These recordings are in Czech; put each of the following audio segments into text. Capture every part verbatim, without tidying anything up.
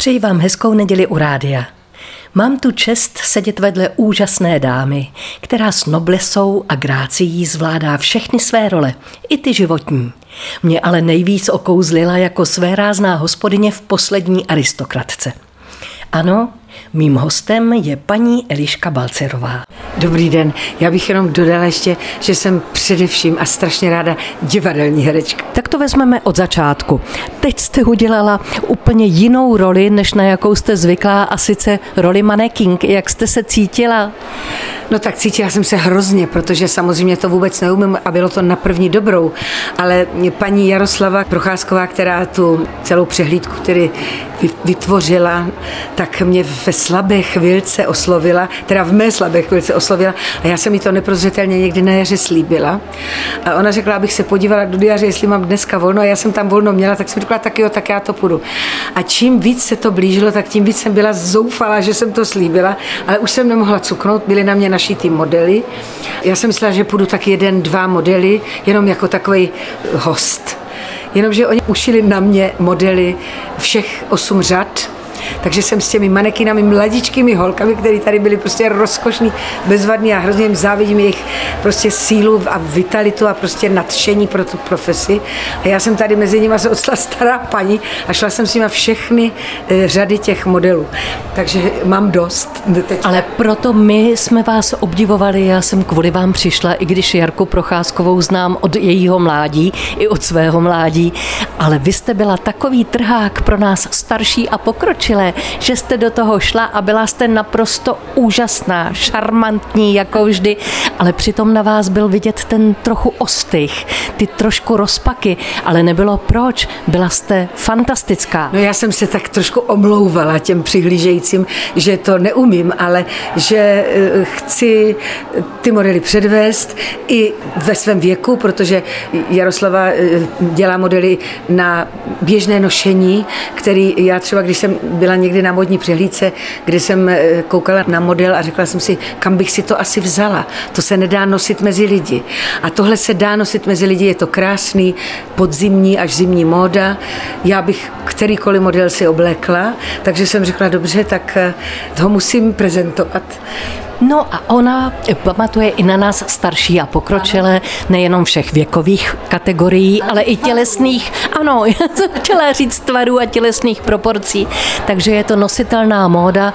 Přeji vám hezkou neděli u rádia. Mám tu čest sedět vedle úžasné dámy, která s noblesou a grácií zvládá všechny své role, i ty životní. Mě ale nejvíc okouzlila jako svérázná hospodyně v Poslední aristokratce. Ano, mým hostem je paní Eliška Balcerová. Dobrý den, já bych jenom dodala ještě, že jsem především a strašně ráda divadelní herečka. Tak to vezmeme od začátku. Teď jste udělala úplně jinou roli, než na jakou jste zvyklá, a sice roli maneking. Jak jste se cítila? No tak cítila jsem se hrozně, protože samozřejmě to vůbec neumím a bylo to na první dobrou, ale paní Jaroslava Procházková, která tu celou přehlídku tedy vytvořila, tak mě ve slabé chvilce oslovila, teda v mé slabé chvilce oslovila a já jsem jí to neprozřetelně někdy na jaře slíbila. A ona řekla, abych se podívala do diáře, jestli mám dneska volno, a já jsem tam volno měla, tak jsem řekla, tak jo, tak já to půjdu. A čím víc se to blížilo, tak tím víc jsem byla zoufalá, že jsem to slíbila, ale už jsem nemohla cuknout, byly na mě našitý modely. Já jsem myslela, že půjdu tak jeden, dva modely, jenom jako takový host. Jenomže oni ušili na mě modely všech osm řad, takže jsem s těmi manekinami, mladičkými holkami, které tady byly prostě rozkošný, bezvadný a hrozně jim závidím jejich prostě sílu a vitalitu a prostě nadšení pro tu profesi. A já jsem tady mezi nimi se odstala stará paní a šla jsem s nimi všechny e, řady těch modelů. Takže mám dost. Teď. Ale proto my jsme vás obdivovali, já jsem kvůli vám přišla, i když Jarku Procházkovou znám od jejího mládí, i od svého mládí, ale vy jste byla takový trhák pro nás starší a pokročilé, že jste do toho šla a byla jste naprosto úžasná, šarmantní jako vždy, ale přitom na vás byl vidět ten trochu ostych, ty trošku rozpaky, ale nebylo proč, byla jste fantastická. No já jsem se tak trošku omlouvala těm přihlížejícím, že to neumím, ale že chci ty modely předvést i ve svém věku, protože Jaroslava dělá modely na běžné nošení, který já třeba, když jsem byla někdy na modní přehlídce, kde jsem koukala na model a řekla jsem si, kam bych si to asi vzala. To se nedá nosit mezi lidi. A tohle se dá nosit mezi lidi, je to krásný, podzimní až zimní móda. Já bych kterýkoliv model si oblékla, takže jsem řekla, dobře, tak ho musím prezentovat. No a ona pamatuje i na nás starší a pokročilé, nejenom všech věkových kategorií, ale i tělesných, ano, já jsem chtěla říct tvarů a tělesných proporcí, takže je to nositelná móda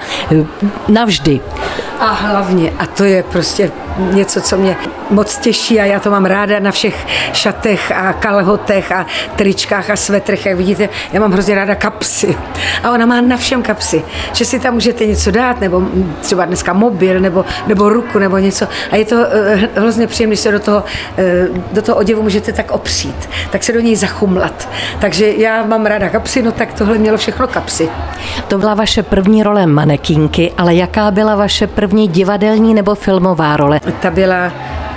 navždy. A hlavně, a to je prostě něco, co mě moc těší a já to mám ráda na všech šatech a kalhotech a tričkách a svetrech, jak vidíte, já mám hrozně ráda kapsy. A ona má na všem kapsy, že si tam můžete něco dát, nebo třeba dneska mobil, nebo, nebo ruku, nebo něco. A je to uh, hrozně příjemné, že se do toho, uh, do toho oděvu můžete tak opřít, tak se do něj zachumlat. Takže já mám ráda kapsy, no tak tohle mělo všechno kapsy. To byla vaše první role manekínky, ale jaká byla vaše první divadelní nebo filmová role? Ta byla,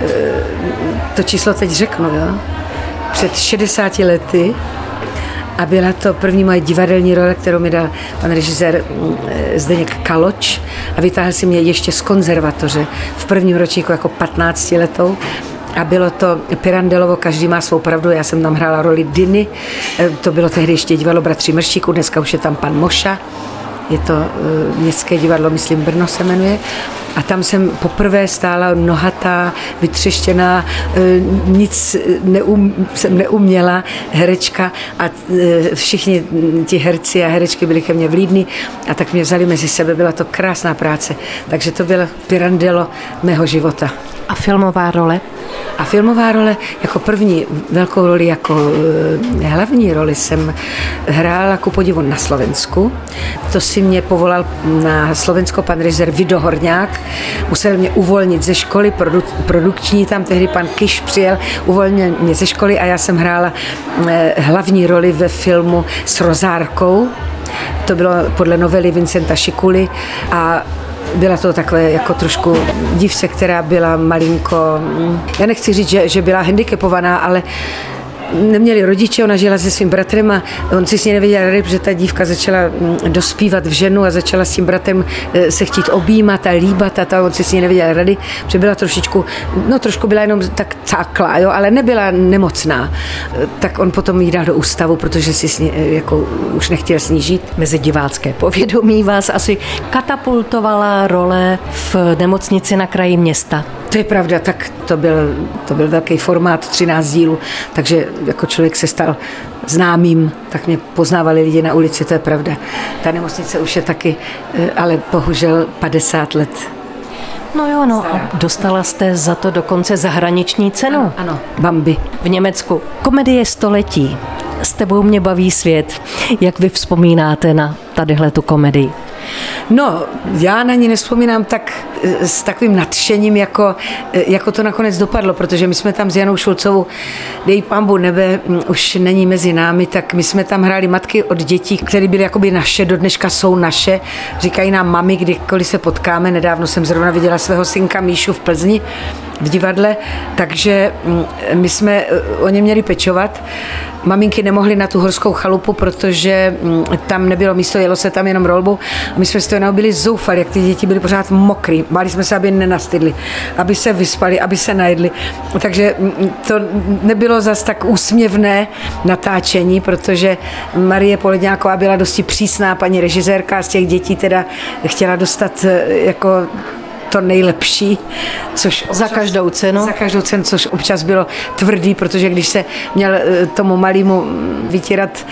to číslo teď řeknu, jo, před šedesáti lety a byla to první moje divadelní role, kterou mi dal pan režisér Zdeněk Kaloč a vytáhl si mě ještě z konzervatoře v prvním ročníku jako patnáctiletou. A bylo to Pirandelovo, každý má svou pravdu, já jsem tam hrála roli Diny, to bylo tehdy ještě divadlo Bratří Mrštíků, dneska už je tam pan Moša, je to uh, městské divadlo, myslím Brno se jmenuje. A tam jsem poprvé stála nohatá, vytřeštěná, uh, nic neum, jsem neuměla, herečka a uh, všichni ti herci a herečky byli ke mně vlídní a tak mě vzali mezi sebe, byla to krásná práce. Takže to bylo Pirandello mého života. A filmová role? A filmová role, jako první velkou roli, jako e, hlavní roli jsem hrála ku podivu na Slovensku. To si mě povolal na Slovensko pan režisér Vido Horňák. Musel mě uvolnit ze školy, produ, produkční, tam tehdy pan Kiš přijel, uvolnil mě ze školy a já jsem hrála e, hlavní roli ve filmu s Rozárkou. To bylo podle novely Vincenta Šikuly a byla to takové jako trošku dívce, která byla malinko, já nechci říct, že, že byla handicapovaná, ale neměli rodiče, ona žila se svým bratrem a on si s ní nevěděl rady, protože ta dívka začala dospívat v ženu a začala s tím bratrem se chtít objímat a líbat a ta, on si s ní nevěděl rady, protože byla trošičku, no trošku byla jenom tak cáklá, jo, ale nebyla nemocná. Tak on potom jí dal do ústavu, protože si s ní, jako už nechtěl s ní žít. Mezi divácké povědomí vás asi katapultovala role v nemocnici na kraji města. To je pravda, tak to byl, to byl velký formát, třináct dílů, takže jako člověk se stal známým, tak mě poznávali lidi na ulici, to je pravda. Ta nemocnice už je taky, ale bohužel padesát let. No jo, no a dostala jste za to dokonce zahraniční cenu. Ano, ano, Bambi. V Německu. Komedie století. S tebou mě baví svět. Jak vy vzpomínáte na tadyhle tu komedii? No, já na ní nevzpomínám tak s takovým nadšením, jako, jako to nakonec dopadlo, protože my jsme tam s Janou Šulcovou, dej pambu nebe, už není mezi námi, tak my jsme tam hráli matky od dětí, které byly jakoby naše, do dneška jsou naše, říkají nám mami, kdykoliv se potkáme, nedávno jsem zrovna viděla svého synka Míšu v Plzni, v divadle, takže my jsme o ně měli pečovat. Maminky nemohly na tu horskou chalupu, protože tam nebylo místo, jelo se tam jenom rolbou. A my jsme z toho jenom byli zoufali, jak ty děti byly pořád mokrý. Báli jsme se, aby nenastydli, aby se vyspali, aby se najedli. Takže to nebylo zas tak úsměvné natáčení, protože Marie Poledňáková byla dosti přísná paní režisérka a z těch dětí teda chtěla dostat jako to nejlepší, což občas, za každou cenu. Za každou cenu, což občas bylo tvrdý, protože když se měl tomu malému vytírat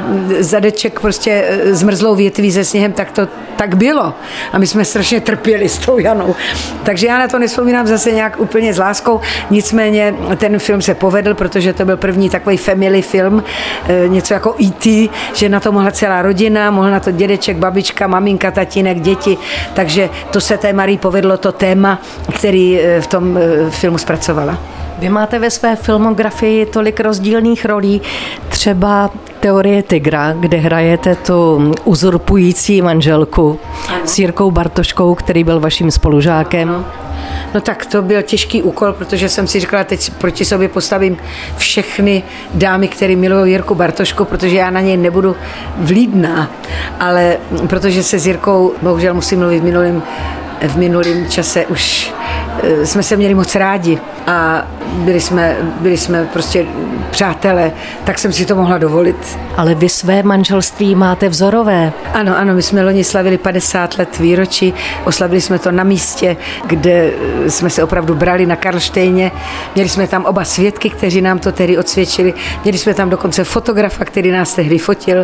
zadeček prostě zmrzlou větví se sněhem, tak to tak bylo. A my jsme strašně trpěli s tou Janou. Takže já na to nevzpomínám zase nějak úplně s láskou. Nicméně ten film se povedl, protože to byl první takový family film, něco jako E T, že na to mohla celá rodina, mohl na to dědeček, babička, maminka, tatínek, děti. Takže to se té Marii povedlo, to téma, který v tom filmu zpracovala. Vy máte ve své filmografii tolik rozdílných rolí, třeba Teorie tygra, kde hrajete tu uzurpující manželku ano. s Jirkou Bartoškou, který byl vaším spolužákem. Ano. No tak to byl těžký úkol, protože jsem si říkala, teď proti sobě postavím všechny dámy, které milují Jirku Bartošku, protože já na něj nebudu vlídná, ale protože se s Jirkou, bohužel musím mluvit v minulém v minulém čase už jsme se měli moc rádi a byli jsme, byli jsme prostě přátelé, tak jsem si to mohla dovolit. Ale vy své manželství máte vzorové. Ano, ano, my jsme loni slavili padesát let výročí, oslavili jsme to na místě, kde jsme se opravdu brali na Karlštejně. Měli jsme tam oba svědky, kteří nám to tehdy odsvědčili. Měli jsme tam dokonce fotografa, který nás tehdy fotil.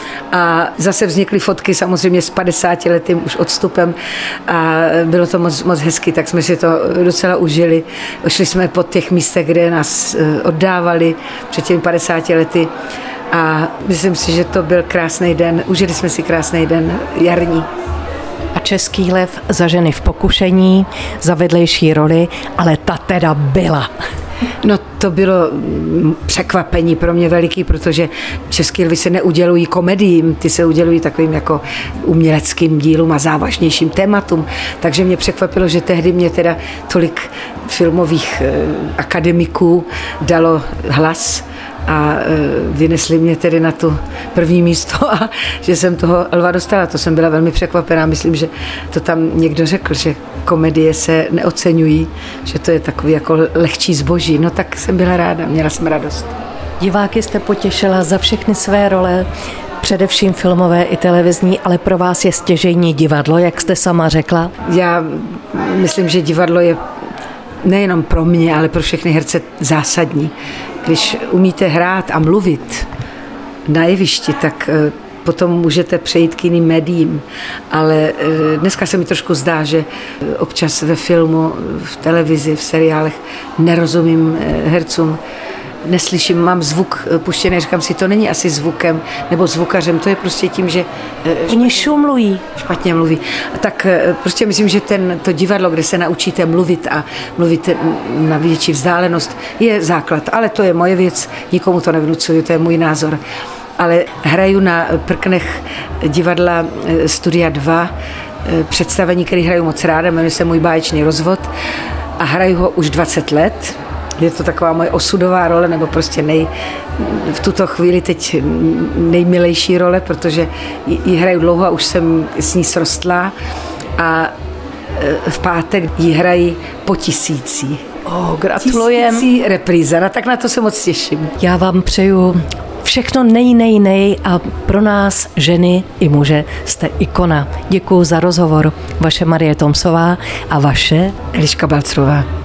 A zase vznikly fotky samozřejmě s padesátiletým už odstupem a bylo to moc, moc hezky, tak jsme si to docela užili. Šli jsme po těch místech, kde nás oddávali před těmi padesáti lety a myslím si, že to byl krásný den. Užili jsme si krásný den jarní. A Český lev za ženy v pokušení, za vedlejší roli, ale ta teda byla. No to bylo překvapení pro mě veliký, protože Český lvy se neudělují komediím, ty se udělují takovým jako uměleckým dílům a závažnějším tématům. Takže mě překvapilo, že tehdy mě teda tolik filmových akademiků dalo hlas a vynesli mě tedy na to první místo a že jsem toho lva dostala. To jsem byla velmi překvapená. Myslím, že to tam někdo řekl, že komedie se neoceňují, že to je takový jako lehčí zboží. No tak jsem byla ráda, měla jsem radost. Diváky jste potěšila za všechny své role, především filmové i televizní, ale pro vás je stěžejní divadlo, jak jste sama řekla? Já myslím, že divadlo je nejenom pro mě, ale pro všechny herce zásadní. Když umíte hrát a mluvit na jevišti, tak potom můžete přejít k jiným médiím. Ale dneska se mi trošku zdá, že občas ve filmu, v televizi, v seriálech nerozumím hercům, neslyším, mám zvuk puštěný, říkám si, to není asi zvukem nebo zvukařem, to je prostě tím, že oni šumlují. Špatně mluví. Tak prostě myslím, že ten, to divadlo, kde se naučíte mluvit a mluvit na větší vzdálenost, je základ. Ale to je moje věc, nikomu to nevnucuju, to je můj názor. Ale hraju na prknech divadla Studia dva představení, které hraju moc ráda, jmenuje se Můj báječný rozvod a hraju ho už dvacet let. Je to taková moje osudová role, nebo prostě nej, v tuto chvíli teď nejmilejší role, protože ji hraju dlouho a už jsem s ní srostlá a v pátek ji hrají po tisící. Oh, gratulujem. Tisící repríza, no tak na to se moc těším. Já vám přeju všechno nej, nej, nej a pro nás, ženy i muže, jste ikona. Děkuju za rozhovor. Vaše Marie Tomsová a vaše Eliška Balcrová.